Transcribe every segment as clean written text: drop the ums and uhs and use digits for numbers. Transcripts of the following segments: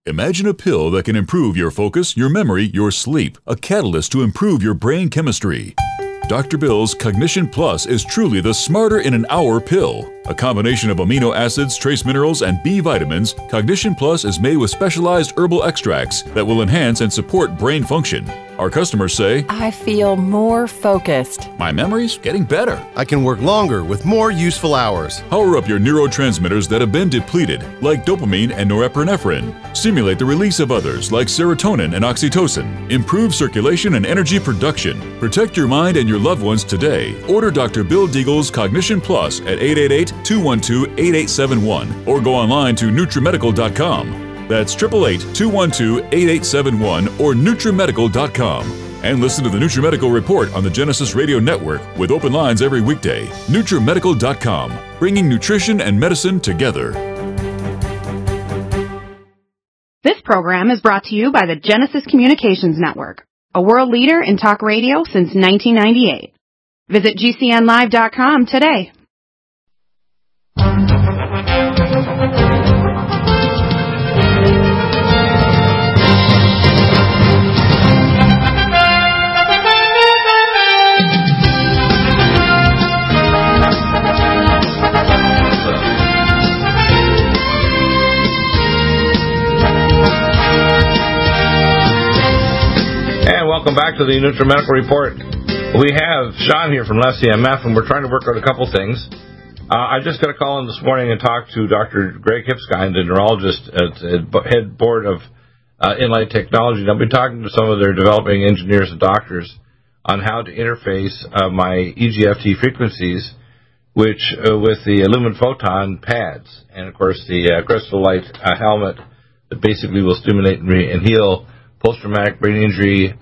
Imagine a pill that can improve your focus, your memory, your sleep, a catalyst to improve your brain chemistry. Dr. Bill's Cognition Plus is truly the smarter in an hour pill. A combination of amino acids, trace minerals, and B vitamins, Cognition Plus is made with specialized herbal extracts that will enhance and support brain function. Our customers say, I feel more focused. My memory's getting better. I can work longer with more useful hours. Power up your neurotransmitters that have been depleted, like dopamine and norepinephrine. Stimulate the release of others, like serotonin and oxytocin. Improve circulation and energy production. Protect your mind and your loved ones today. Order Dr. Bill Deagle's Cognition Plus at 888-212-8871 or go online to NutriMedical.com. That's 888-212-8871 or NutriMedical.com. And listen to the NutriMedical Report on the Genesis Radio Network with open lines every weekday. NutriMedical.com, bringing nutrition and medicine together. This program is brought to you by the Genesis Communications Network, a world leader in talk radio since 1998. Visit GCNlive.com today. Welcome back to the NutriMedical Report. We have Sean here from LessEMF, and we're trying to work out a couple things. I just got a call in this morning and talked to Dr. Greg Hipskind, the neurologist at the head board of Inlight Technology. And I'll be talking to some of their developing engineers and doctors on how to interface my EGFT frequencies with the Lumen Photon pads, and of course the Crystal Light helmet that basically will stimulate and heal post-traumatic brain injury,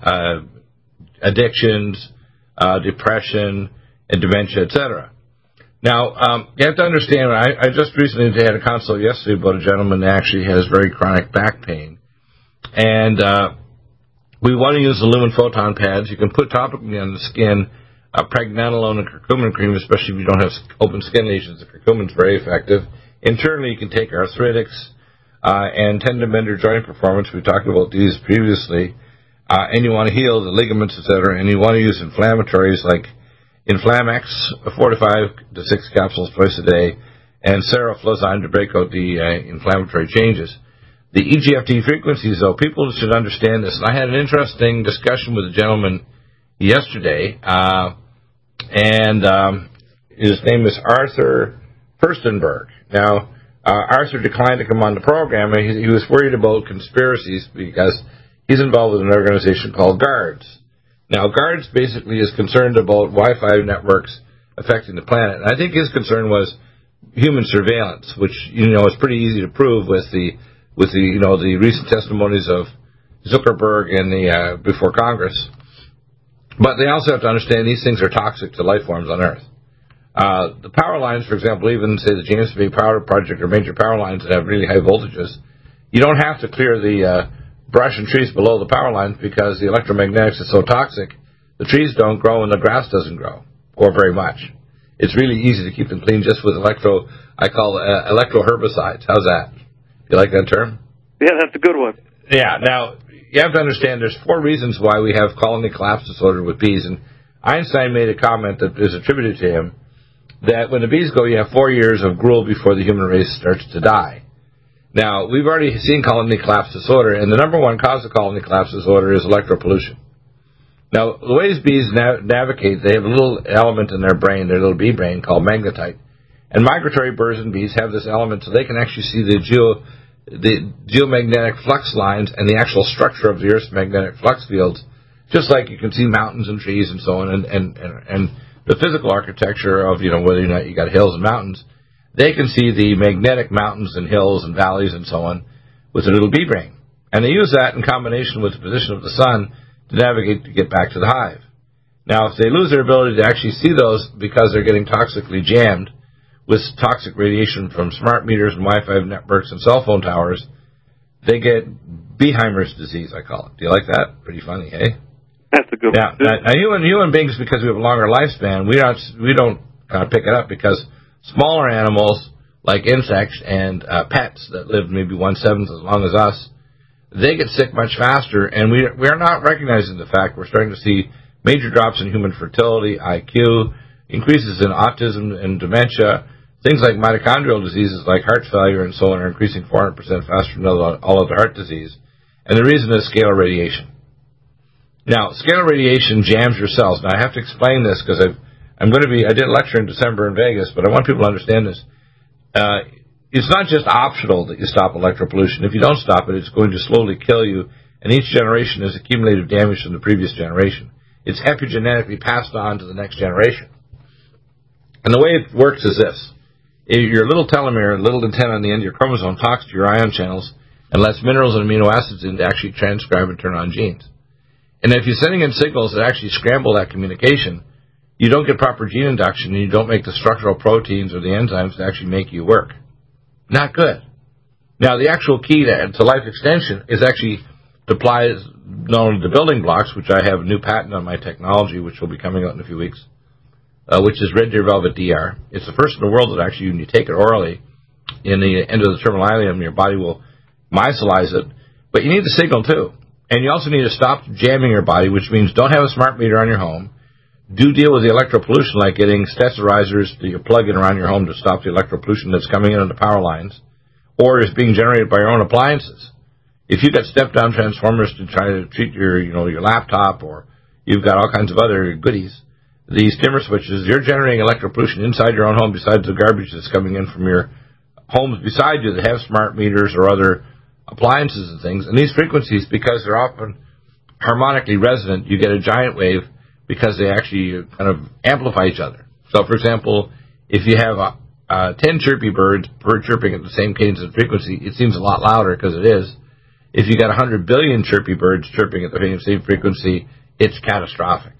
addictions, depression, and dementia, etc. Now, you have to understand, I just recently had a consult yesterday about a gentleman that actually has very chronic back pain. And we want to use the Lumen Photon pads. You can put topically on the skin pregnenolone and curcumin cream, especially if you don't have open skin lesions. The curcumin is very effective. Internally, you can take arthritics, and tendon bender joint performance. We talked about these previously. And you want to heal the ligaments, etc. And you want to use inflammatories like Inflamex, 4 to 5 to 6 capsules twice a day, and Seroflozyme to break out the inflammatory changes. The EGFT frequencies, though, people should understand this. And I had an interesting discussion with a gentleman yesterday, and his name is Arthur Furstenberg. Now, Arthur declined to come on the program. He was worried about conspiracies because he's involved with an organization called GUARDS. Now, GUARDS basically is concerned about Wi-Fi networks affecting the planet. And I think his concern was human surveillance, which, is pretty easy to prove with the recent testimonies of Zuckerberg and before Congress. But they also have to understand these things are toxic to life forms on Earth. The power lines, for example, even say the James Bay Power Project or major power lines that have really high voltages, you don't have to clear the brush and trees below the power lines because the electromagnetics is so toxic, the trees don't grow and the grass doesn't grow, or very much. It's really easy to keep them clean just with electroherbicides. How's that? You like that term? Yeah, that's a good one. Yeah, now, you have to understand there's 4 reasons why we have colony collapse disorder with bees, and Einstein made a comment that is attributed to him, that when the bees go, you have 4 years of gruel before the human race starts to die. Now, we've already seen colony collapse disorder, and the number one cause of colony collapse disorder is electropollution. Now, the ways bees navigate, they have a little element in their brain, their little bee brain, called magnetite. And migratory birds and bees have this element so they can actually see the geomagnetic flux lines and the actual structure of the Earth's magnetic flux fields, just like you can see mountains and trees and so on, and the physical architecture of, whether or not you got hills and mountains. They can see the magnetic mountains and hills and valleys and so on with their little bee brain. And they use that in combination with the position of the sun to navigate to get back to the hive. Now, if they lose their ability to actually see those because they're getting toxically jammed with toxic radiation from smart meters and Wi-Fi networks and cell phone towers, they get Beheimer's disease, I call it. Do you like that? Pretty funny, eh? That's a good one. Now, human beings, because we have a longer lifespan, we don't pick it up because smaller animals like insects and pets that live maybe 1/7 as long as us, they get sick much faster, and we are not recognizing the fact we're starting to see major drops in human fertility, IQ, increases in autism and dementia. Things like mitochondrial diseases like heart failure and so on are increasing 400% faster than all other heart disease. And the reason is scalar radiation. Now, scalar radiation jams your cells. Now, I have to explain this because I did a lecture in December in Vegas, but I want people to understand this. It's not just optional that you stop electropollution. If you don't stop it, it's going to slowly kill you, and each generation is accumulative damage from the previous generation. It's epigenetically passed on to the next generation. And the way it works is this. Your little telomere, little antenna on the end of your chromosome, talks to your ion channels and lets minerals and amino acids in to actually transcribe and turn on genes. And if you're sending in signals that actually scramble that communication, you don't get proper gene induction, and you don't make the structural proteins or the enzymes to actually make you work. Not good. Now, the actual key to life extension is actually to apply not only the building blocks, which I have a new patent on my technology, which will be coming out in a few weeks, which is Red Deer Velvet DR. It's the first in the world that actually, when you take it orally, in the end of the terminal ileum, your body will micelize it. But you need the signal, too. And you also need to stop jamming your body, which means don't have a smart meter on your home. Do deal with the electropollution, like getting sterilizers that you plug in around your home to stop the electropollution that's coming in on the power lines, or is being generated by your own appliances. If you've got step-down transformers to try to treat your laptop, or you've got all kinds of other goodies, these dimmer switches, you're generating electropollution inside your own home besides the garbage that's coming in from your homes beside you that have smart meters or other appliances and things. And these frequencies, because they're often harmonically resonant, you get a giant wave because they actually kind of amplify each other. So, for example, if you have 10 chirpy birds chirping at the same cadence and frequency, it seems a lot louder because it is. If you got 100 billion chirpy birds chirping at the same frequency, it's catastrophic.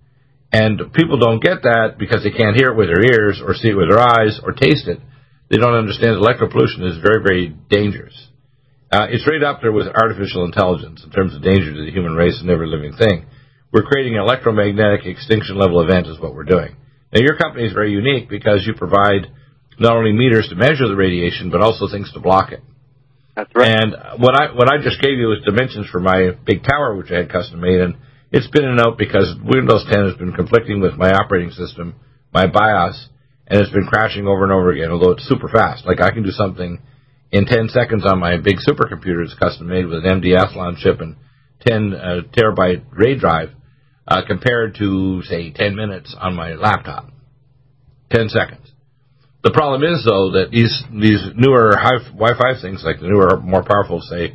And people don't get that because they can't hear it with their ears or see it with their eyes or taste it. They don't understand that electropollution is very, very dangerous. It's right up there with artificial intelligence in terms of danger to the human race and every living thing. We're creating an electromagnetic extinction level event is what we're doing. Now, your company is very unique because you provide not only meters to measure the radiation, but also things to block it. That's right. And what I just gave you was dimensions for my big tower, which I had custom made, and it's been in and out because Windows 10 has been conflicting with my operating system, my BIOS, and it's been crashing over and over again, although it's super fast. Like, I can do something in 10 seconds on my big supercomputer. It's custom made with an MD Athlon chip and 10 terabyte RAID drive, compared to, say, 10 minutes on my laptop. 10 seconds. The problem is, though, that these newer Wi-Fi things, like the newer, more powerful, say,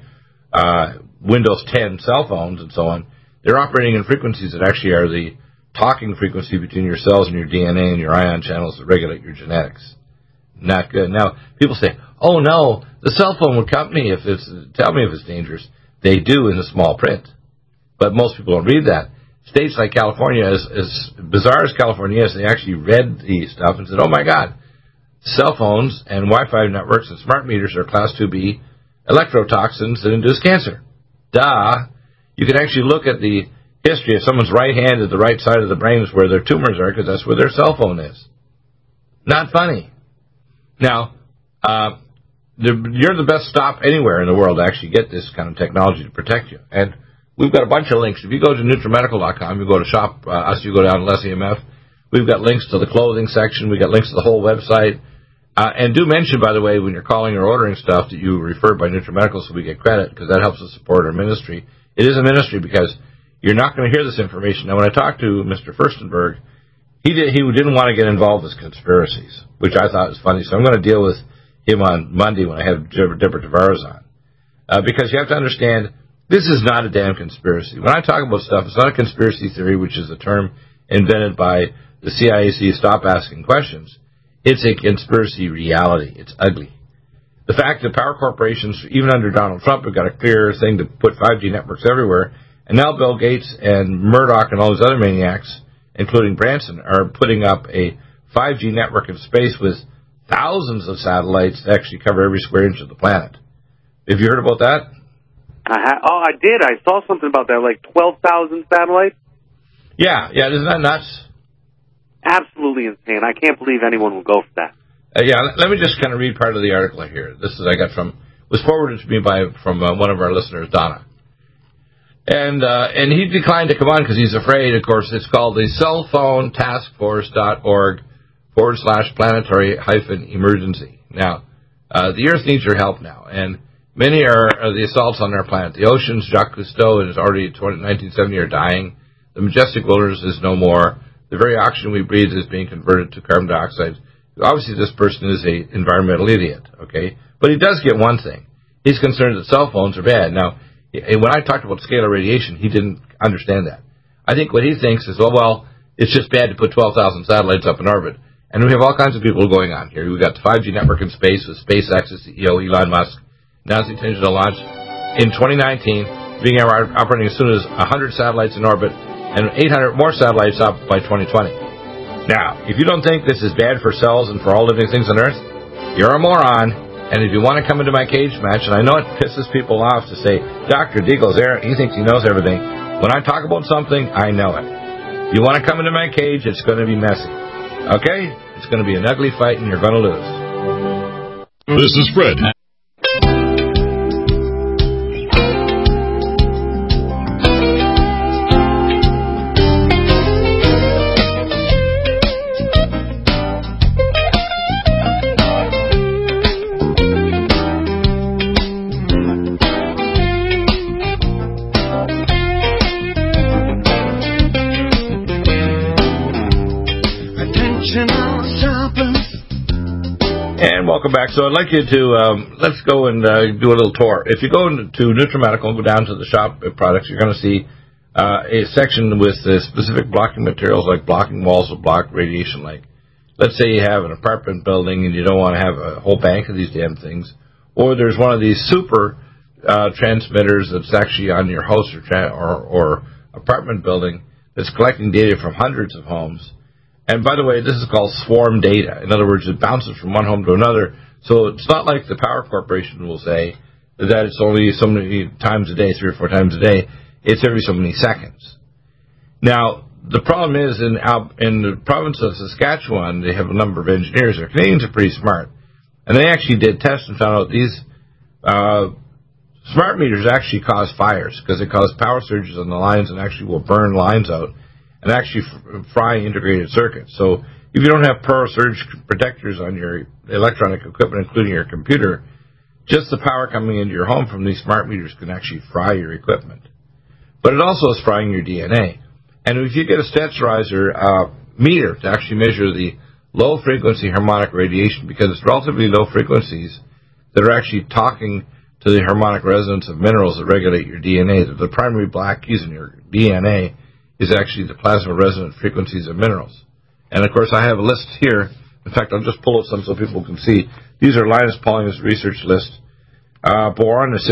Windows 10 cell phones and so on, they're operating in frequencies that actually are the talking frequency between your cells and your DNA and your ion channels that regulate your genetics. Not good. Now, people say, oh, no, the cell phone would tell me if it's dangerous. They do in the small print. But most people don't read that. States like California, as bizarre as California is, they actually read the stuff and said, oh, my God, cell phones and Wi-Fi networks and smart meters are Class 2B electrotoxins that induce cancer. Duh. You can actually look at the history of someone's right hand at the right side of the brain is where their tumors are, because that's where their cell phone is. Not funny. Now, you're the best stop anywhere in the world to actually get this kind of technology to protect you. And we've got a bunch of links. If you go to NutriMedical.com, you go to shop us, you go down to Less EMF. We've got links to the clothing section. We've got links to the whole website. And do mention, by the way, when you're calling or ordering stuff, that you refer by NutriMedical so we get credit, because that helps us support our ministry. It is a ministry because you're not going to hear this information. Now, when I talked to Mr. Furstenberg, he didn't want to get involved with conspiracies, which I thought was funny. So I'm going to deal with him on Monday when I have Deborah Tavares on. Because you have to understand, this is not a damn conspiracy. When I talk about stuff, it's not a conspiracy theory, which is a term invented by the CIAC, Stop Asking Questions. It's a conspiracy reality. It's ugly. The fact that power corporations, even under Donald Trump, have got a clear thing to put 5G networks everywhere, and now Bill Gates and Murdoch and all these other maniacs, including Branson, are putting up a 5G network in space with thousands of satellites to actually cover every square inch of the planet. Have you heard about that? I did. I saw something about that, like 12,000 satellites. Yeah, isn't that nuts? Absolutely insane. I can't believe anyone will go for that. Let me just kind of read part of the article here. This is I got from was forwarded to me from one of our listeners, Donna. And he declined to come on because he's afraid. Of course, it's called the cellphonetaskforce.org/planetary-emergency. Now, the Earth needs your help now, and many are the assaults on our planet. The oceans, Jacques Cousteau, is already 1970 are dying. The majestic wilderness is no more. The very oxygen we breathe is being converted to carbon dioxide. Obviously, this person is an environmental idiot, okay? But he does get one thing. He's concerned that cell phones are bad. Now, when I talked about scalar radiation, he didn't understand that. I think what he thinks is, well, it's just bad to put 12,000 satellites up in orbit. And we have all kinds of people going on here. We've got the 5G network in space with SpaceX's CEO, Elon Musk, announced the intention to launch in 2019, being operating as soon as 100 satellites in orbit and 800 more satellites up by 2020. Now, if you don't think this is bad for cells and for all living things on Earth, you're a moron. And if you want to come into my cage match, and I know it pisses people off to say, Dr. Deagle's there, he thinks he knows everything. When I talk about something, I know it. You want to come into my cage, it's going to be messy. Okay? It's going to be an ugly fight, and you're going to lose. This is Fred. Welcome back. So I'd like you to, let's go and do a little tour. If you go to NutriMedical and go down to the shop products, you're going to see a section with specific blocking materials, like blocking walls will block radiation. Like, let's say you have an apartment building and you don't want to have a whole bank of these damn things, or there's one of these super transmitters that's actually on your house or apartment building that's collecting data from hundreds of homes. And by the way, this is called swarm data. In other words, it bounces from one home to another. So it's not like the power corporation will say that it's only so many times a day, 3 or 4 times a day. It's every so many seconds. Now, the problem is in the province of Saskatchewan, they have a number of engineers. The Canadians are pretty smart. And they actually did tests and found out these smart meters actually cause fires because they cause power surges on the lines and actually will burn lines out and actually fry integrated circuits. So if you don't have power surge protectors on your electronic equipment, including your computer, just the power coming into your home from these smart meters can actually fry your equipment. But it also is frying your DNA. And if you get a Staturizer meter to actually measure the low-frequency harmonic radiation, because it's relatively low frequencies that are actually talking to the harmonic resonance of minerals that regulate your DNA, the primary black keys in your DNA is actually the plasma resonant frequencies of minerals. And, of course, I have a list here. In fact, I'll just pull up some so people can see. These are Linus Pauling's research list. Boron is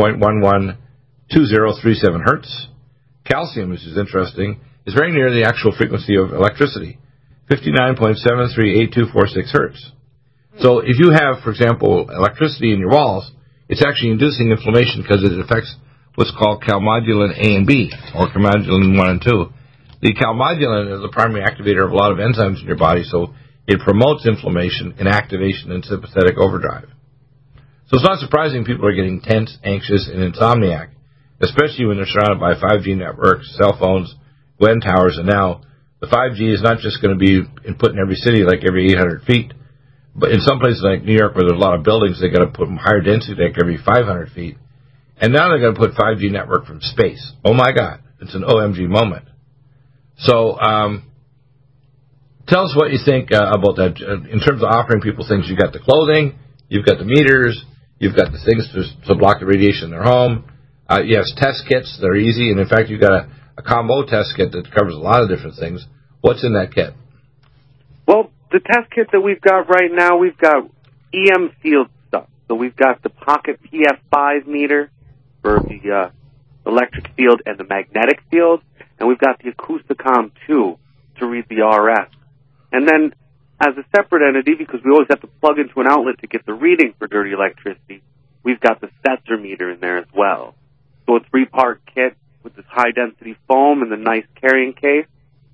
16.112037 hertz. Calcium, which is interesting, is very near the actual frequency of electricity, 59.738246 hertz. So if you have, for example, electricity in your walls, it's actually inducing inflammation because it affects what's called calmodulin A and B, or calmodulin 1 and 2. The calmodulin is the primary activator of a lot of enzymes in your body, so it promotes inflammation and activation in sympathetic overdrive. So it's not surprising people are getting tense, anxious, and insomniac, especially when they're surrounded by 5G networks, cell phones, Gwen towers, and now the 5G is not just going to be put in every city like every 800 feet, but in some places like New York where there's a lot of buildings, they've got to put them higher density like every 500 feet. And now they're going to put 5G network from space. Oh, my God. It's an OMG moment. So tell us what you think about that. In terms of offering people things, you've got the clothing, you've got the meters, you've got the things to block the radiation in their home. You have test kits that are easy. And, in fact, you've got a combo test kit that covers a lot of different things. What's in that kit? Well, the test kit that we've got right now, we've got EM field stuff. So we've got the Pocket PF5 meter for the electric field and the magnetic field, and we've got the Acousticom 2 to read the RF. And then, as a separate entity, because we always have to plug into an outlet to get the reading for dirty electricity, we've got the Setzer meter in there as well. So a 3-part kit with this high-density foam and the nice carrying case.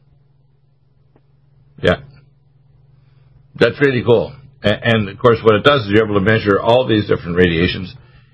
Yeah. That's really cool. And, of course, what it does is you're able to measure all these different radiations.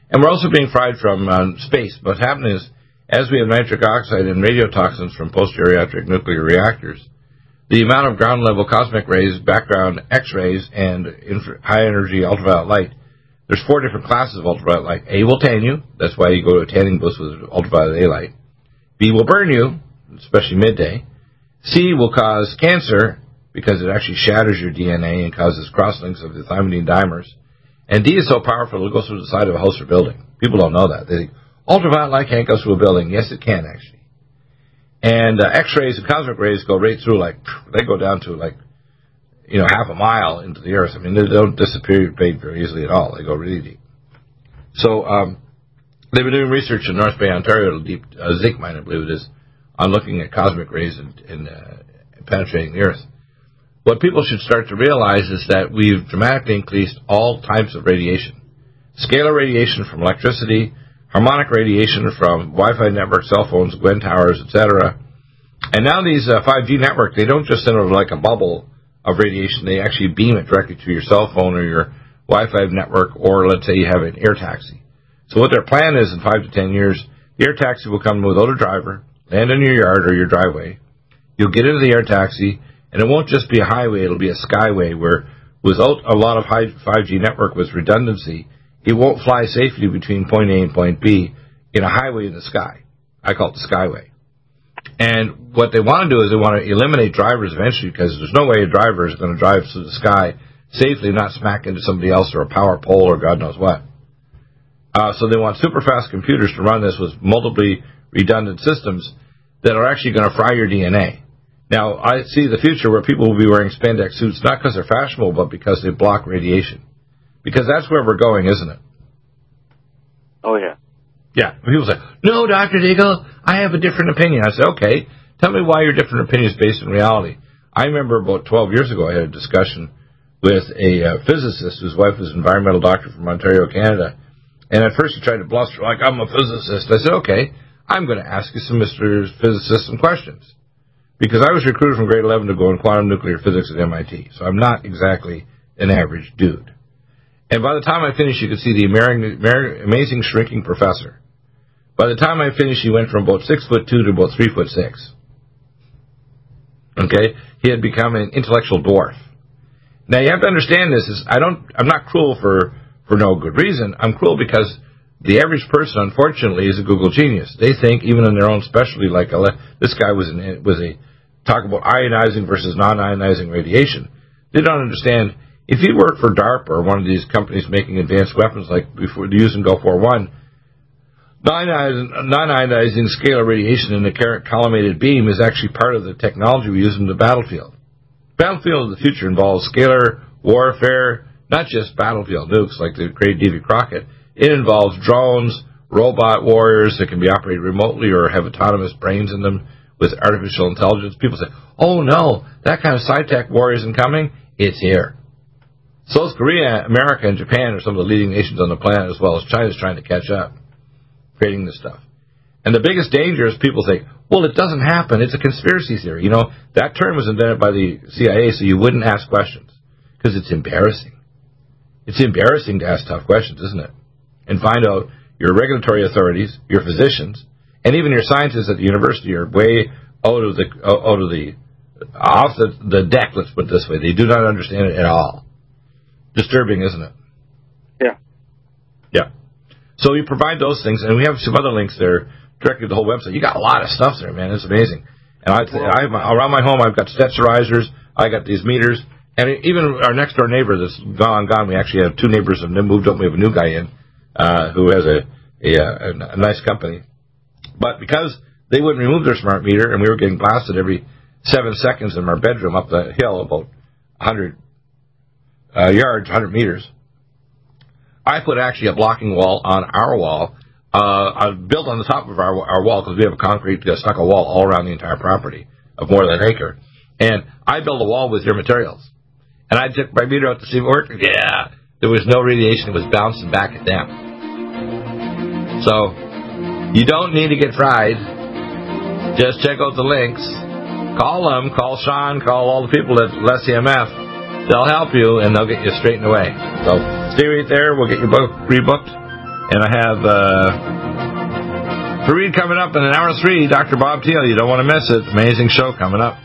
And we're also being fried from space. What's happening is, as we have nitric oxide and radiotoxins from post-geriatric nuclear reactors, the amount of ground-level cosmic rays, background X-rays, and high-energy ultraviolet light, there's 4 different classes of ultraviolet light. A will tan you. That's why you go to a tanning booth with ultraviolet A light. B will burn you, especially midday. C will cause cancer because it actually shatters your DNA and causes crosslinks of the thymidine dimers. And D is so powerful it goes through the side of a house or building. People don't know that. They think, ultraviolet light can't go through a building. Yes, it can, actually. And X-rays and cosmic rays go right through, they go down to, half a mile into the Earth. I mean, they don't disappear very easily at all. They go really deep. So they've been doing research in North Bay, Ontario, deep zinc mine, I believe it is, on looking at cosmic rays and penetrating the Earth. What people should start to realize is that we've dramatically increased all types of radiation. Scalar radiation from electricity, harmonic radiation from Wi-Fi networks, cell phones, Gwen towers, etc. And now these 5G networks, they don't just send over like a bubble of radiation. They actually beam it directly to your cell phone or your Wi-Fi network, or let's say you have an air taxi. So what their plan is in 5 to 10 years, the air taxi will come without a driver, land in your yard or your driveway. You'll get into the air taxi, and it won't just be a highway, it'll be a skyway where without a lot of 5G network with redundancy, it won't fly safely between point A and point B in a highway in the sky. I call it the skyway. And what they want to do is they want to eliminate drivers eventually, because there's no way a driver is going to drive through the sky safely, not smack into somebody else or a power pole or God knows what. So they want super fast computers to run this with multiply redundant systems that are actually going to fry your DNA. Now, I see the future where people will be wearing spandex suits, not because they're fashionable, but because they block radiation. Because that's where we're going, isn't it? Oh, yeah. Yeah. People say, no, Dr. Deagle, I have a different opinion. I say, okay, tell me why your different opinion is based in reality. I remember about 12 years ago I had a discussion with a physicist whose wife was an environmental doctor from Ontario, Canada. And at first he tried to bluster like, I'm a physicist. I said, okay, I'm going to ask you some Mr. Physicist some questions. Because I was recruited from grade 11 to go in quantum nuclear physics at MIT. So I'm not exactly an average dude. And by the time I finished, you could see the amazing shrinking professor. By the time I finished, he went from about 6'2" to about 3'6". Okay? He had become an intellectual dwarf. Now you have to understand this is I'm not cruel for no good reason. I'm cruel because the average person, unfortunately, is a Google genius. They think, even in their own specialty, like this guy was a talk about ionizing versus non-ionizing radiation. They don't understand. If you work for DARPA or one of these companies making advanced weapons like before using Go41, non-ionizing scalar radiation in the collimated beam is actually part of the technology we use in the battlefield. Battlefield of the future involves scalar warfare, not just battlefield nukes like the great Davy Crockett. It involves drones, robot warriors that can be operated remotely or have autonomous brains in them with artificial intelligence. People say, oh no, that kind of sci-tech war isn't coming. It's here. South Korea, America, and Japan are some of the leading nations on the planet, as well as China's trying to catch up, creating this stuff. And the biggest danger is people think, well, it doesn't happen. It's a conspiracy theory. You know, that term was invented by the CIA so you wouldn't ask questions, because it's embarrassing. It's embarrassing to ask tough questions, isn't it? And find out your regulatory authorities, your physicians, and even your scientists at the university are way off the deck, let's put it this way. They do not understand it at all. Disturbing, isn't it? Yeah. Yeah. So we provide those things, and we have some other links there directly to the whole website. You got a lot of stuff there, man. It's amazing. And around my home, I've got Stetzerizers. I got these meters. And even our next-door neighbor that's gone, we actually have two neighbors and then moved up. We have a new guy in who has a nice company. But because they wouldn't remove their smart meter, and we were getting blasted every 7 seconds in our bedroom up the hill, about 100 yards, 100 meters, I put actually a blocking wall on our wall, built on the top of our wall, because we have a concrete stucco wall all around the entire property of more than an acre. And I built a wall with your materials. And I took my meter out to see if it worked. Yeah, there was no radiation. It was bouncing back at them. So, you don't need to get fried. Just check out the links. Call them. Call Sean. Call all the people at Les EMF. They'll help you, and they'll get you straightened away. So, stay right there. We'll get your book rebooked. And I have Fareed coming up in an hour 3, Dr. Bob Thiel. You don't want to miss it. Amazing show coming up.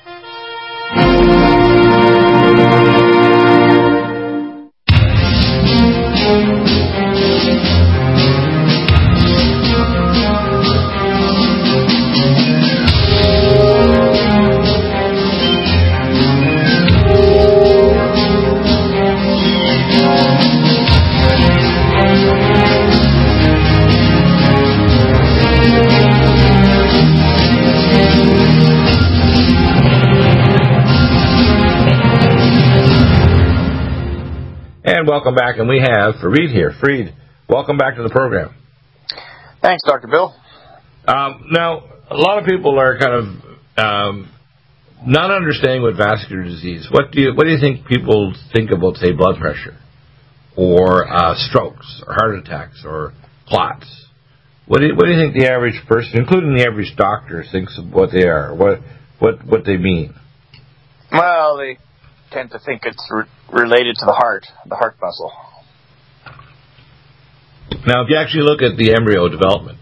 Welcome back, and we have Fareed here. Fareed, welcome back to the program. Thanks, Dr. Bill. Now, a lot of people are kind of not understanding what vascular disease. What do you think people think about, say, blood pressure, or strokes, or heart attacks, or clots? What do you think the average person, including the average doctor, thinks of what they are, what they mean? Well, they tend to think it's related to the heart muscle. Now, if you actually look at the embryo development,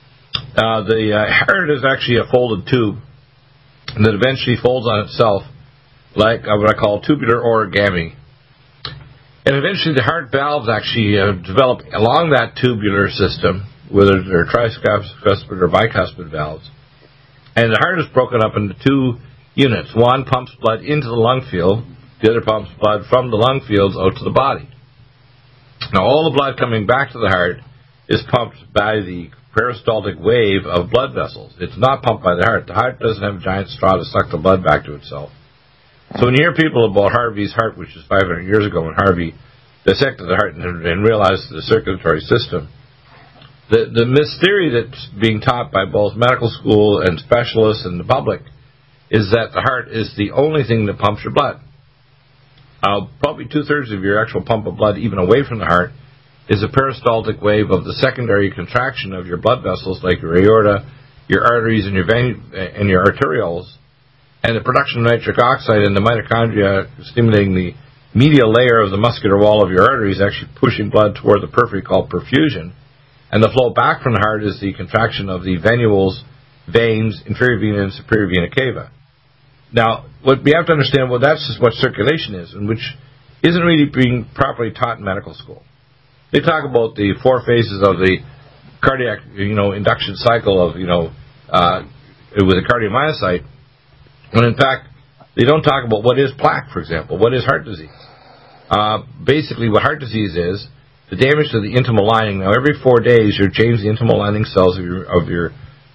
the heart is actually a folded tube that eventually folds on itself like what I call tubular origami. And eventually the heart valves actually develop along that tubular system, whether they're tricuspid or bicuspid valves. And the heart is broken up into two units. One pumps blood into the lung field, the other pumps blood from the lung fields out to the body. Now, all the blood coming back to the heart is pumped by the peristaltic wave of blood vessels. It's not pumped by the heart. The heart doesn't have a giant straw to suck the blood back to itself. So when you hear people about Harvey's heart, which is 500 years ago when Harvey dissected the heart and realized the circulatory system, the mistheory that's being taught by both medical school and specialists and the public is that the heart is the only thing that pumps your blood. Probably 2/3 of your actual pump of blood, even away from the heart, is a peristaltic wave of the secondary contraction of your blood vessels, like your aorta, your arteries, and your arterioles, and the production of nitric oxide in the mitochondria, stimulating the medial layer of the muscular wall of your arteries, actually pushing blood toward the periphery, called perfusion. And the flow back from the heart is the contraction of the venules, veins, inferior vena and superior vena cava. Now, what we have to understand, well, that's just what circulation is, and which isn't really being properly taught in medical school. They talk about the 4 phases of the cardiac, induction cycle of, with a cardiomyocyte, when in fact, they don't talk about what is plaque, for example, what is heart disease. Basically, what heart disease is, the damage to the intimal lining. Now, every 4 days, you're changing the intimal lining cells of your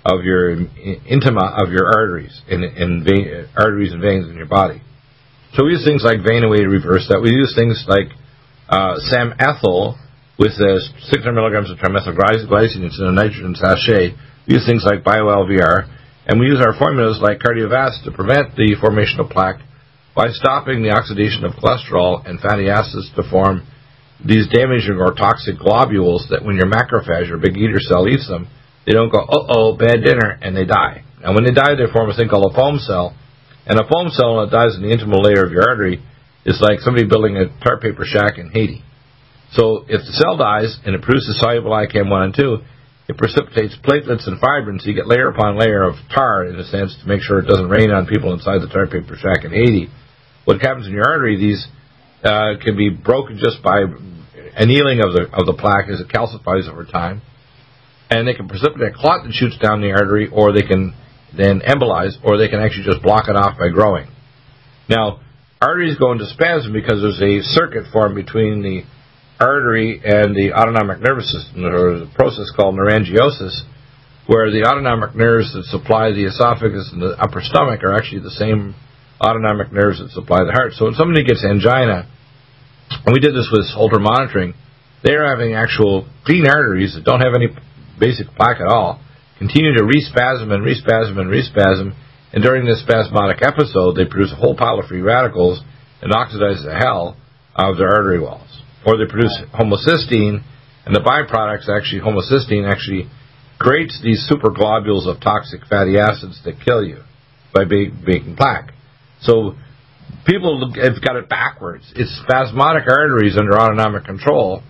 intima of your arteries arteries and veins in your body. So we use things like Vein-Away to reverse that. We use things like Sam-ethyl with 600 milligrams of trimethylglycine. It's in a nitrogen sachet. We use things like BioLVR, and we use our formulas like Cardiovasc to prevent the formation of plaque by stopping the oxidation of cholesterol and fatty acids to form these damaging or toxic globules that when your macrophage, or big eater cell, eats them, they don't go, uh-oh, bad dinner, and they die. And when they die, they form a thing called a foam cell. And a foam cell that dies in the intimal layer of your artery is like somebody building a tar paper shack in Haiti. So if the cell dies and it produces soluble ICAM 1 and 2, it precipitates platelets and fibrins, so you get layer upon layer of tar, in a sense, to make sure it doesn't rain on people inside the tar paper shack in Haiti. What happens in your artery, these can be broken just by annealing of the plaque as it calcifies over time. And they can precipitate a clot that shoots down the artery, or they can then embolize, or they can actually just block it off by growing. Now, arteries go into spasm because there's a circuit formed between the artery and the autonomic nervous system, or a process called neurangiosis, where the autonomic nerves that supply the esophagus and the upper stomach are actually the same autonomic nerves that supply the heart. So when somebody gets angina, and we did this with Holter monitoring, they're having actual clean arteries that don't have any basic plaque at all, continue to respasm, and during this spasmodic episode, they produce a whole pile of free radicals and oxidize the hell out of their artery walls. Or they produce homocysteine, and the byproducts, homocysteine actually creates these superglobules of toxic fatty acids that kill you by making plaque. So people have got it backwards. It's spasmodic arteries under autonomic control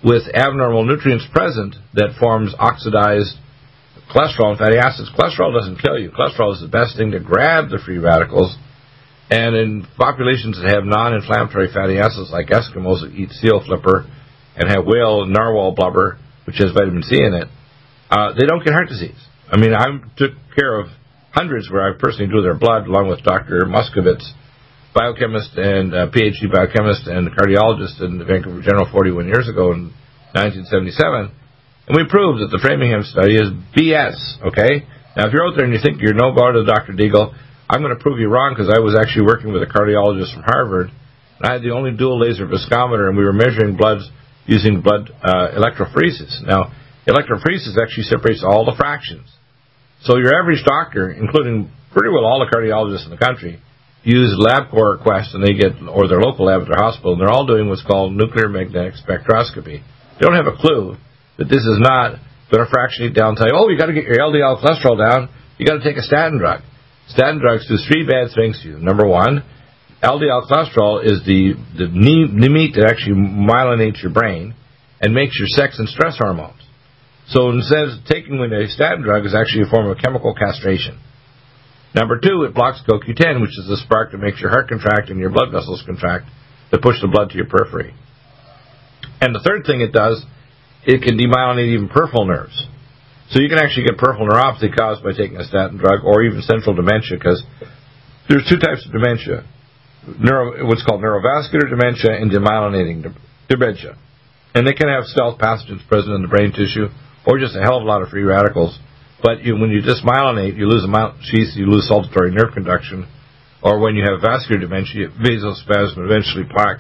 with abnormal nutrients present that forms oxidized cholesterol and fatty acids. Cholesterol doesn't kill you. Cholesterol is the best thing to grab the free radicals. And in populations that have non-inflammatory fatty acids, like Eskimos that eat seal flipper and have whale narwhal blubber, which has vitamin C in it, they don't get heart disease. I mean, I took care of hundreds where I personally drew their blood, along with Dr. Muskovitz, biochemist and PhD biochemist and cardiologist in the Vancouver General 41 years ago in 1977. And we proved that the Framingham study is BS, okay? Now, if you're out there and you think you're no better than Dr. Deagle, I'm going to prove you wrong, because I was actually working with a cardiologist from Harvard, and I had the only dual laser viscometer, and we were measuring bloods using blood electrophoresis. Now, electrophoresis actually separates all the fractions. So your average doctor, including pretty well all the cardiologists in the country, use LabCorp requests, and they get, or their local lab at their hospital, and they're all doing what's called nuclear magnetic spectroscopy. They don't have a clue that this is not going to fractionate down and tell you, oh, you got to get your LDL cholesterol down, you got to take a statin drug. Statin drugs do three bad things to you. Number one, LDL cholesterol is the meat that actually myelinates your brain and makes your sex and stress hormones. So instead of taking a statin drug, is actually a form of chemical castration. Number two, it blocks CoQ10, which is the spark that makes your heart contract and your blood vessels contract to push the blood to your periphery. And the third thing it does, it can demyelinate even peripheral nerves. So you can actually get peripheral neuropathy caused by taking a statin drug, or even central dementia, because there's two types of dementia. What's called neurovascular dementia and demyelinating dementia. And they can have stealth pathogens present in the brain tissue, or just a hell of a lot of free radicals. But when you dysmyelinate, you lose amount sheath, you lose saltatory nerve conduction, or when you have vascular dementia, vasospasm, eventually plaque,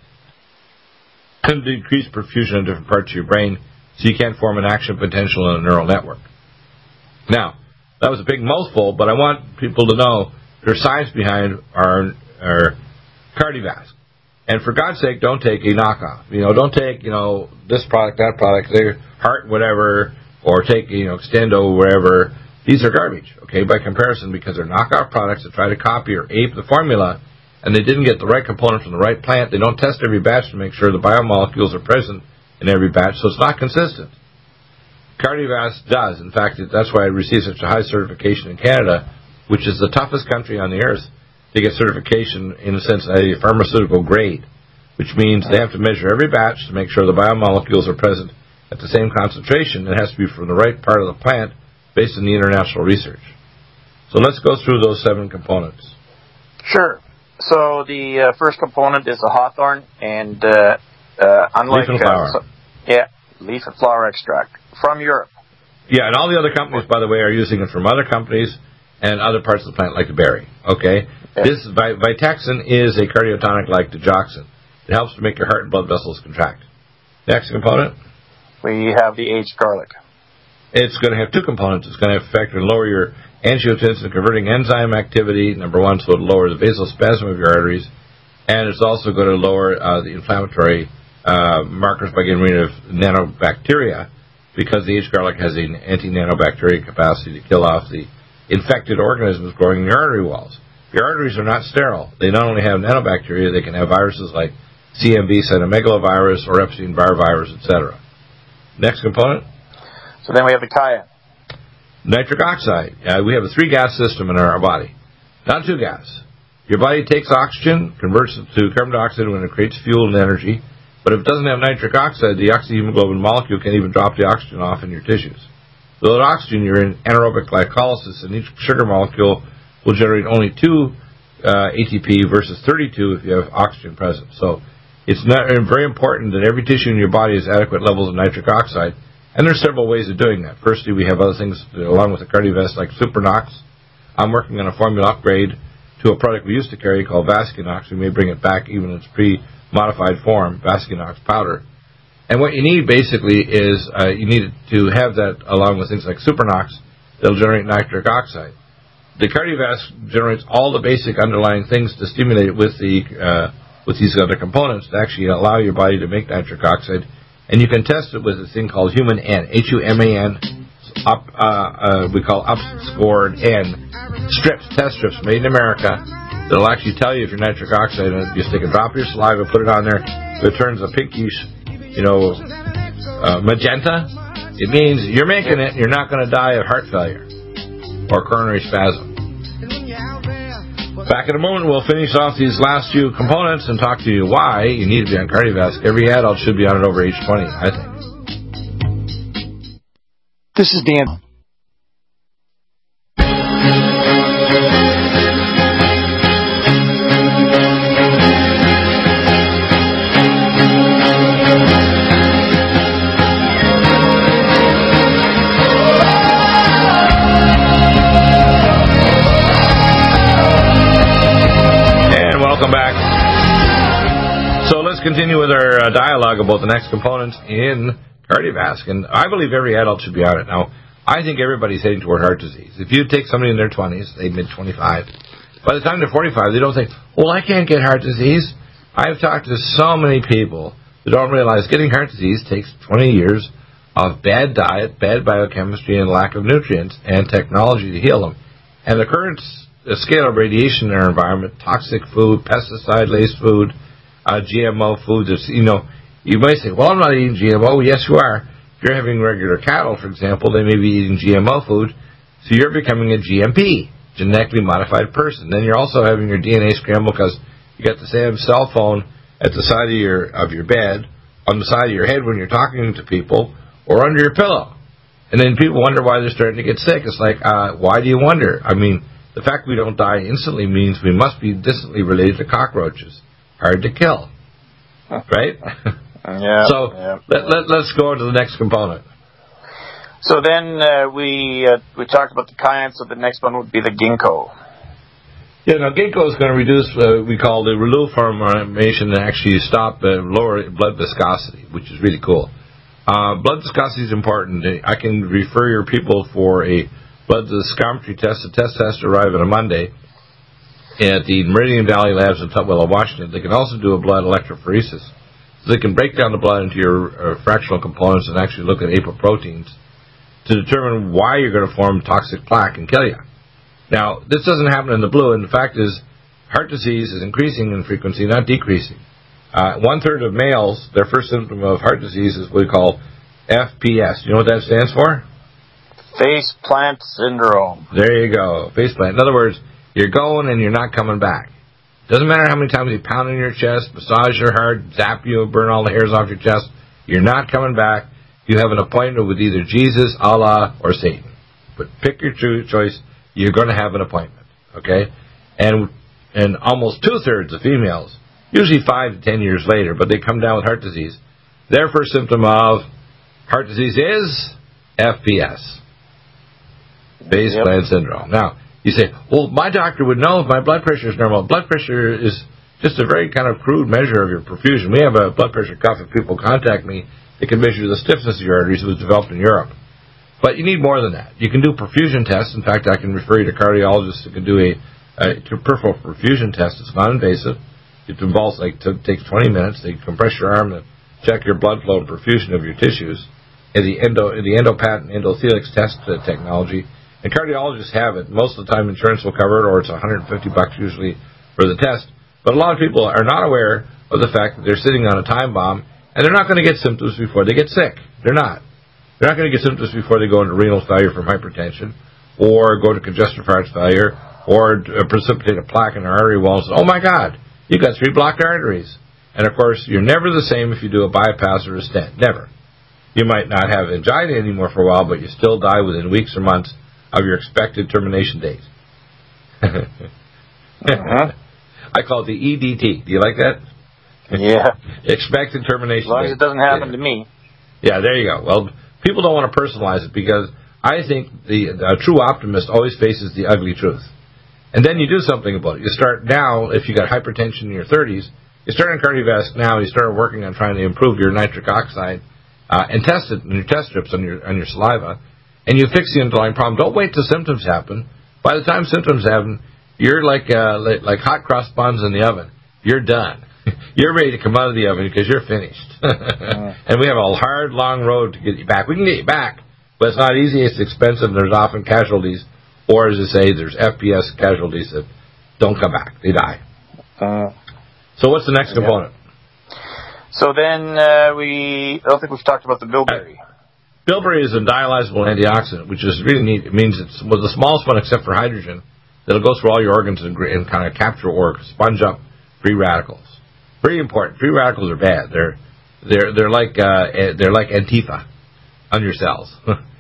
and decreased perfusion in different parts of your brain, so you can't form an action potential in a neural network. Now, that was a big mouthful, but I want people to know there's science behind our Cardiovasc. And for God's sake, don't take a knockoff. Don't take, this product, that product, their heart, whatever, or take, Extendo, wherever. These are garbage, okay, by comparison, because they're knockoff products that try to copy or ape the formula, and they didn't get the right component from the right plant. They don't test every batch to make sure the biomolecules are present in every batch, so it's not consistent. Cardiovasc does. In fact, that's why it received such a high certification in Canada, which is the toughest country on the earth to get certification, in a sense, at a pharmaceutical grade, which means they have to measure every batch to make sure the biomolecules are present at the same concentration. It has to be from the right part of the plant based on the international research. So let's go through those 7 components. Sure. So the first component is the hawthorn, and unlike... leaf and flower. Leaf and flower extract from Europe. Yeah, and all the other companies, by the way, are using it from other companies and other parts of the plant, like the berry. Okay? This Vitaxin is a cardiotonic like digoxin. It helps to make your heart and blood vessels contract. Next component? We have the aged garlic. It's going to have 2 components. It's going to affect and lower your angiotensin converting enzyme activity, number 1, so it'll lower the vasospasm of your arteries, and it's also going to lower the inflammatory markers by getting rid of nanobacteria, because the aged garlic has an anti-nanobacterial capacity to kill off the infected organisms growing in your artery walls. Your arteries are not sterile. They not only have nanobacteria, they can have viruses like CMV, cytomegalovirus, or Epstein-Barr virus, etc. Next component? So then we have the cayenne. Nitric oxide. We have a 3-gas system in our body, not 2 gas. Your body takes oxygen, converts it to carbon dioxide when it creates fuel and energy, but if it doesn't have nitric oxide, the oxyhemoglobin molecule can't even drop the oxygen off in your tissues. Without oxygen, you're in anaerobic glycolysis, and each sugar molecule will generate only 2 ATP versus 32 if you have oxygen present. So it's very important that every tissue in your body has adequate levels of nitric oxide, and there's several ways of doing that. Firstly, we have other things along with the Cardiovasc like Supernox. I'm working on a formula upgrade to a product we used to carry called Vascunox. We may bring it back even in its pre-modified form, Vascunox powder. And what you need basically is you need to have that along with things like Supernox that'll generate nitric oxide. The Cardiovasc generates all the basic underlying things to stimulate it with these other components to actually allow your body to make nitric oxide. And you can test it with a thing called Human N, HUMAN, we call UpScored N, test strips made in America that'll actually tell you if your nitric oxide, and you just take a drop of your saliva, put it on there, if it turns a pinkish magenta, it means you're making it. You're not going to die of heart failure or coronary spasm. Back in a moment, we'll finish off these last few components and talk to you why you need to be on Cardiovasc. Every adult should be on it over age 20, I think. This is Dan. Continue with our dialogue about the next component in Cardiovasc, and I believe every adult should be on it. Now, I think everybody's heading toward heart disease. If you take somebody in their 20s, they mid-25, by the time they're 45, they don't think, well, I can't get heart disease. I've talked to so many people who don't realize getting heart disease takes 20 years of bad diet, bad biochemistry, and lack of nutrients and technology to heal them. And the current scale of radiation in our environment, toxic food, pesticide-laced food, GMO foods. You might say, well, I'm not eating GMO. Yes, you are. If you're having regular cattle, for example, they may be eating GMO food, so you're becoming a GMP, genetically modified person. Then you're also having your DNA scrambled because you got the same cell phone at the side of your bed, on the side of your head when you're talking to people, or under your pillow. And then people wonder why they're starting to get sick. It's like, why do you wonder? I mean, the fact we don't die instantly means we must be distantly related to cockroaches. Hard to kill, right? Yeah. So let's go on to the next component. So then we talked about the cayenne, so the next one would be the ginkgo. Yeah, now ginkgo is going to reduce, we call the release formation, and actually stop lower blood viscosity, which is really cool. Blood viscosity is important. I can refer your people for a blood viscometry test. The test has to arrive on a Monday at the Meridian Valley Labs in Tutwiler, Washington. They can also do a blood electrophoresis. So they can break down the blood into your fractional components and actually look at apoproteins to determine why you're going to form toxic plaque and kill you. Now, this doesn't happen in the blue, and the fact is heart disease is increasing in frequency, not decreasing. 1/3 of males, their first symptom of heart disease is what we call FPS. Do you know what that stands for? Face plant syndrome. There you go, face plant. In other words, you're going and you're not coming back. Doesn't matter how many times you pound on your chest, massage your heart, zap you, burn all the hairs off your chest. You're not coming back. You have an appointment with either Jesus, Allah, or Satan. But pick your choice. You're going to have an appointment, okay? And almost 2/3 of females, usually 5 to 10 years later, but they come down with heart disease. Their first symptom of heart disease is FPS, face plant syndrome. Now, you say, well, my doctor would know if my blood pressure is normal. Blood pressure is just a very kind of crude measure of your perfusion. We have a blood pressure cuff. If people contact me, they can measure the stiffness of your arteries. It was developed in Europe. But you need more than that. You can do perfusion tests. In fact, I can refer you to cardiologists who can do a peripheral perfusion test. It's non-invasive. It involves, takes 20 minutes. They compress your arm and check your blood flow and perfusion of your tissues. And the endopatent endothelix test technology. And cardiologists have it. Most of the time, insurance will cover it, or it's $150 usually for the test. But a lot of people are not aware of the fact that they're sitting on a time bomb, and they're not going to get symptoms before they get sick. They're not. They're not going to get symptoms before they go into renal failure from hypertension, or go to congestive heart failure, or precipitate a plaque in their artery walls. Oh my God, you've got 3 blocked arteries. And of course, you're never the same if you do a bypass or a stent. Never. You might not have angina anymore for a while, but you still die within weeks or months of your expected termination date. I call it the EDT. Do you like that? Yeah. Expected termination date. As long as it doesn't happen to me. Yeah, there you go. Well, people don't want to personalize it because I think the true optimist always faces the ugly truth. And then you do something about it. You start now, if you got hypertension in your 30s, you start on Cardiovasc now, you start working on trying to improve your nitric oxide and test it in your test strips on your saliva, and you fix the underlying problem. Don't wait till symptoms happen. By the time symptoms happen, you're like hot cross buns in the oven. You're done. You're ready to come out of the oven because you're finished. And we have a hard, long road to get you back. We can get you back, but it's not easy. It's expensive. And there's often casualties, or as I say, there's FPS casualties that don't come back. They die. So what's the next component? So then I don't think we've talked about the bilberry. Bilberry is a dialyzable antioxidant, which is really neat. It means it's the smallest one except for hydrogen that'll go through all your organs and kind of capture or sponge up free radicals. Pretty important. Free radicals are bad. They're like Antifa on your cells.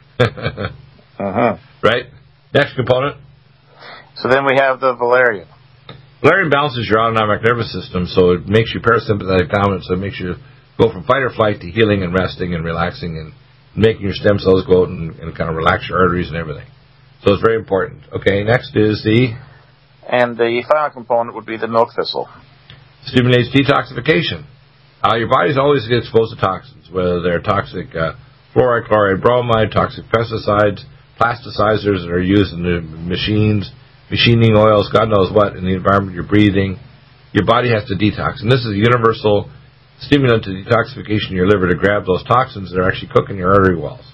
Right? Next component. So then we have the valerian. Valerian balances your autonomic nervous system, so it makes you parasympathetic dominant, so it makes you go from fight or flight to healing and resting and relaxing and making your stem cells go out and kind of relax your arteries and everything. So it's very important. Okay, next is the... And the final component would be the milk thistle. Stimulates detoxification. Your body's always exposed to toxins, whether they're toxic fluoride, chloride, bromide, toxic pesticides, plasticizers that are used in the machines, machining oils, God knows what, in the environment you're breathing. Your body has to detox. And this is a universal stimulant to detoxification of your liver to grab those toxins that are actually cooking your artery walls.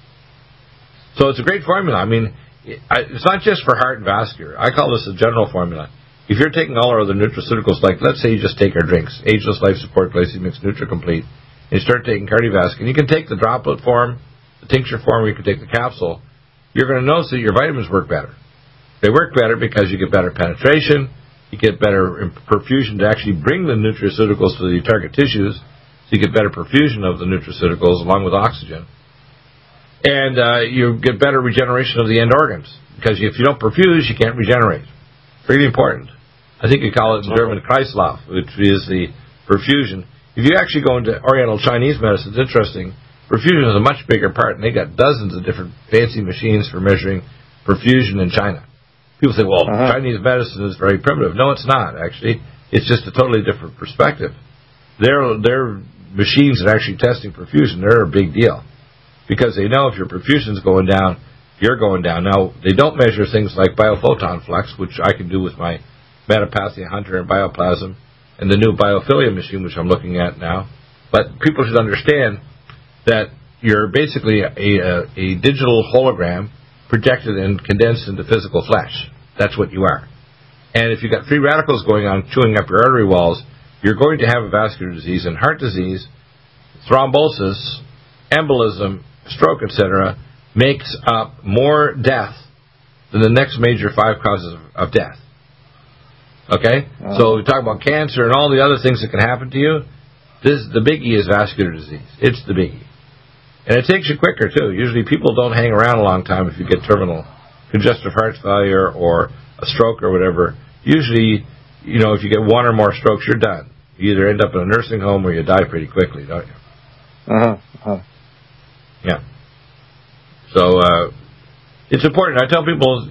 So it's a great formula. I mean, it's not just for heart and vascular. I call this a general formula. If you're taking all our other nutraceuticals, like let's say you just take our drinks, Ageless Life Support, Glycemix, NutriComplete, and you start taking cardiovascular, and you can take the droplet form, the tincture form, or you can take the capsule, you're going to notice that your vitamins work better. They work better because you get better penetration, you get better perfusion to actually bring the nutraceuticals to the target tissues, so you get better perfusion of the nutraceuticals along with oxygen. And you get better regeneration of the end organs, because if you don't perfuse, you can't regenerate. Really important. I think you call it in German Kreislauf, which is the perfusion. If you actually go into Oriental Chinese medicine, it's interesting. Perfusion is a much bigger part, and they got dozens of different fancy machines for measuring perfusion in China. People say, well, Chinese medicine is very primitive. No, it's not, actually. It's just a totally different perspective. Their machines that are actually testing perfusion, they're a big deal. Because they know if your perfusion's going down, you're going down. Now, they don't measure things like biophoton flux, which I can do with my Metapathia Hunter and Bioplasm, and the new Biophilia machine, which I'm looking at now. But people should understand that you're basically a digital hologram projected and condensed into physical flesh. That's what you are. And if you've got free radicals going on, chewing up your artery walls, you're going to have a vascular disease, and heart disease, thrombosis, embolism, stroke, etc., makes up more death than the next major 5 causes of death. Okay? So we talk about cancer and all the other things that can happen to you. The biggie is vascular disease. It's the biggie. And it takes you quicker, too. Usually people don't hang around a long time if you get terminal congestive heart failure or a stroke or whatever. Usually, if you get 1 or more strokes, you're done. You either end up in a nursing home or you die pretty quickly, don't you? Yeah. So, it's important. I tell people,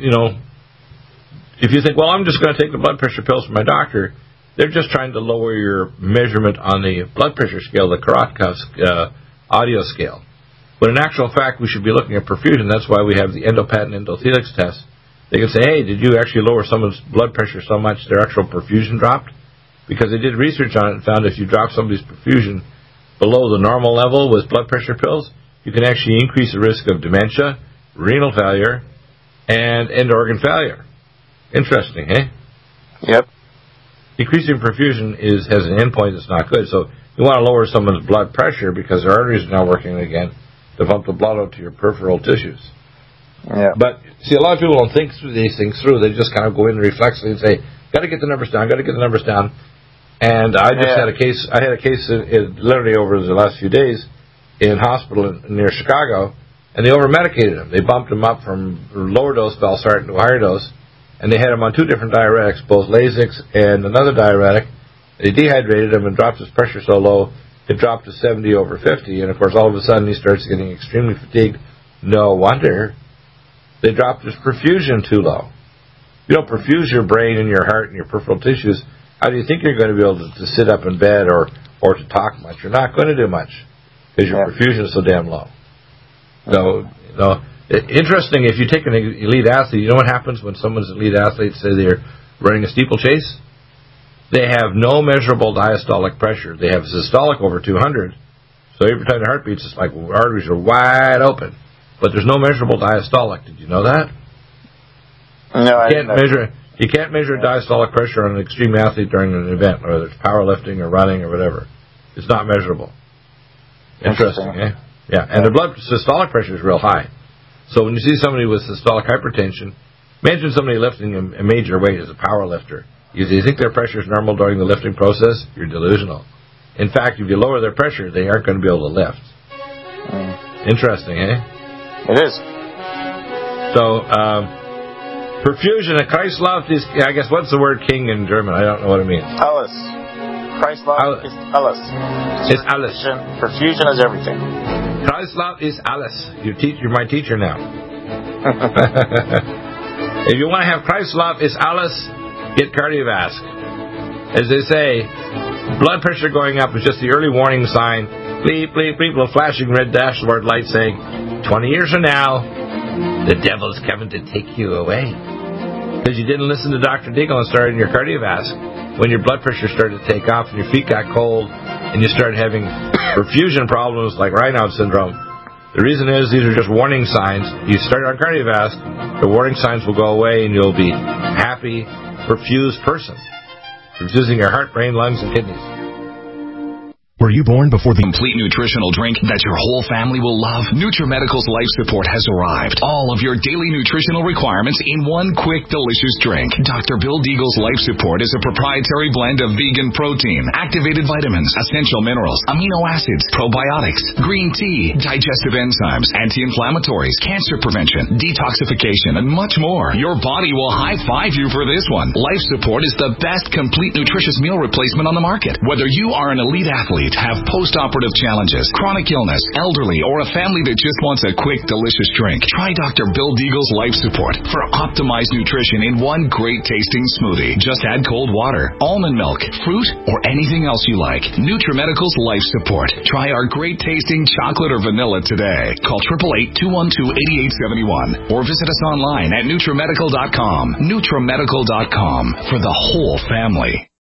if you think, well, I'm just going to take the blood pressure pills from my doctor, they're just trying to lower your measurement on the blood pressure scale, the Korotkov audio scale. But in actual fact, we should be looking at perfusion. That's why we have the endopatent endothelix test. They can say, hey, did you actually lower someone's blood pressure so much their actual perfusion dropped? Because they did research on it and found if you drop somebody's perfusion below the normal level with blood pressure pills, you can actually increase the risk of dementia, renal failure, and end organ failure. Interesting, eh? Yep. Decreasing perfusion has an endpoint that's not good. So you want to lower someone's blood pressure because their arteries are now working again to pump the blood out to your peripheral tissues. Yeah. But, see, a lot of people don't think through these things through. They just kind of go in reflexively and say, got to get the numbers down, got to get the numbers down. And I just had a case, literally over the last few days in hospital near Chicago, and they over-medicated him. They bumped him up from lower dose valsartan to a higher dose, and they had him on 2 different diuretics, both Lasix and another diuretic. They dehydrated him and dropped his pressure so low, it dropped to 70/50, and of course all of a sudden he starts getting extremely fatigued. No wonder. They dropped his perfusion too low. You don't perfuse your brain and your heart and your peripheral tissues, how do you think you're going to be able to sit up in bed or to talk much? You're not going to do much because your perfusion is so damn low. So, interesting, if you take an elite athlete, you know what happens when someone's an elite athlete, say they're running a steeplechase? They have no measurable diastolic pressure. They have systolic over 200. So every time the heart beats, it's like arteries are wide open. But there's no measurable diastolic. Did you know that? No, I didn't. You can't measure diastolic pressure on an extreme athlete during an event, whether it's powerlifting or running or whatever. It's not measurable. Interesting, eh? Yeah, and the blood systolic pressure is real high. So when you see somebody with systolic hypertension, imagine somebody lifting a major weight as a power lifter. You think their pressure is normal during the lifting process? You're delusional. In fact, if you lower their pressure, they aren't going to be able to lift. Interesting, eh? It is. So, perfusion at Kreislauf is, I guess, what's the word king in German? I don't know what it means. Alles. Kreislauf is alles. It's alles. Perfusion is everything. Kreislauf is alles. You're my teacher now. If you want to have Kreislauf is alles, get Cardiovasc. As they say, blood pressure going up is just the early warning sign. Bleep, bleep, bleep, little flashing red dashboard light saying, 20 years from now, the devil's coming to take you away. Because you didn't listen to Dr. Deagle and started your Cardiovasc. When your blood pressure started to take off and your feet got cold and you started having perfusion problems like Raynaud syndrome, the reason is these are just warning signs. You start on Cardiovasc, the warning signs will go away and you'll be a happy, perfused person. Perfusing your heart, brain, lungs, and kidneys. Were you born before the complete nutritional drink that your whole family will love? NutriMedical's Life Support has arrived. All of your daily nutritional requirements in one quick, delicious drink. Dr. Bill Deagle's Life Support is a proprietary blend of vegan protein, activated vitamins, essential minerals, amino acids, probiotics, green tea, digestive enzymes, anti-inflammatories, cancer prevention, detoxification, and much more. Your body will high-five you for this one. Life Support is the best complete nutritious meal replacement on the market. Whether you are an elite athlete, have post-operative challenges, chronic illness, elderly, or a family that just wants a quick, delicious drink, try Dr. Bill Deagle's Life Support for optimized nutrition in one great-tasting smoothie. Just add cold water, almond milk, fruit, or anything else you like. NutriMedical's Life Support. Try our great-tasting chocolate or vanilla today. Call 888-212-8871 or visit us online at NutriMedical.com. NutriMedical.com for the whole family.